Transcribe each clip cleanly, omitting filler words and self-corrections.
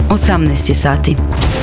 18 sati.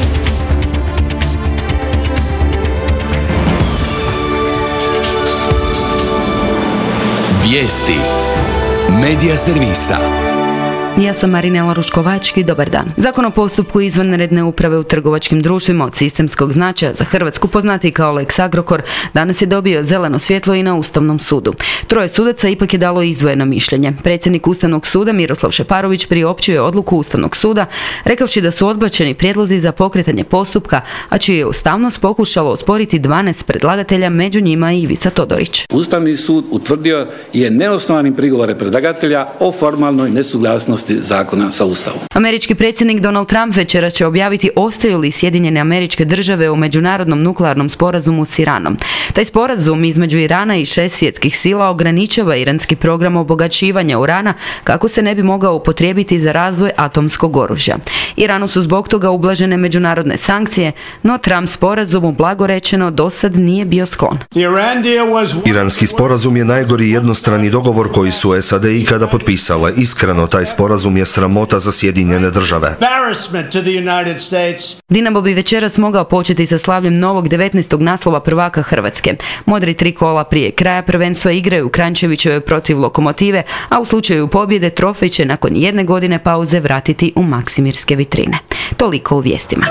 Vijesti Medija servisa. Ja sam Marinela Ruškovački, dobar dan. Zakon o postupku izvanredne uprave u trgovačkim društvima od sistemskog značaja za Hrvatsku, poznati kao Lex Agrokor, danas je dobio zeleno svjetlo i na Ustavnom sudu. 3 sudaca ipak je dalo izdvojeno mišljenje. Predsjednik Ustavnog suda Miroslav Šeparović priopćio je odluku Ustavnog suda, rekavši da su odbačeni prijedlozi za pokretanje postupka, a čiju je ustavnost pokušalo osporiti 12 predlagatelja, među njima i Ivica Todorić. Ustavni sud utvrdio je neosnovanim prigovore predlagatelja o formalnoj nesuglasnosti zakona sa Ustavom. Američki predsjednik Donald Trump večeras će objaviti ostaju li Sjedinjene Američke Države u međunarodnom nuklearnom sporazumu s Iranom. Taj sporazum između Irana i 6 svjetskih sila ograničava iranski program obogaćivanja urana kako se ne bi mogao upotrijebiti za razvoj atomskog oružja. Iranu su zbog toga ublažene međunarodne sankcije, no Trump sporazumu blago rečeno do sad nije bio sklon. Iranski sporazum je najgori jednostrani dogovor koji su SAD ikada potpisale. Iskreno, taj sporazum je sramota za Sjedinjene Države. Dinamo bi večeras mogao početi sa slavljem novog 19. naslova prvaka Hrvatske. Modri 3 kola prije kraja prvenstva igraju u Kranjčevićevoj protiv Lokomotive, a u slučaju pobjede trofej će nakon 1 godine pauze vratiti u maksimirske vitrine. Toliko u vijestima.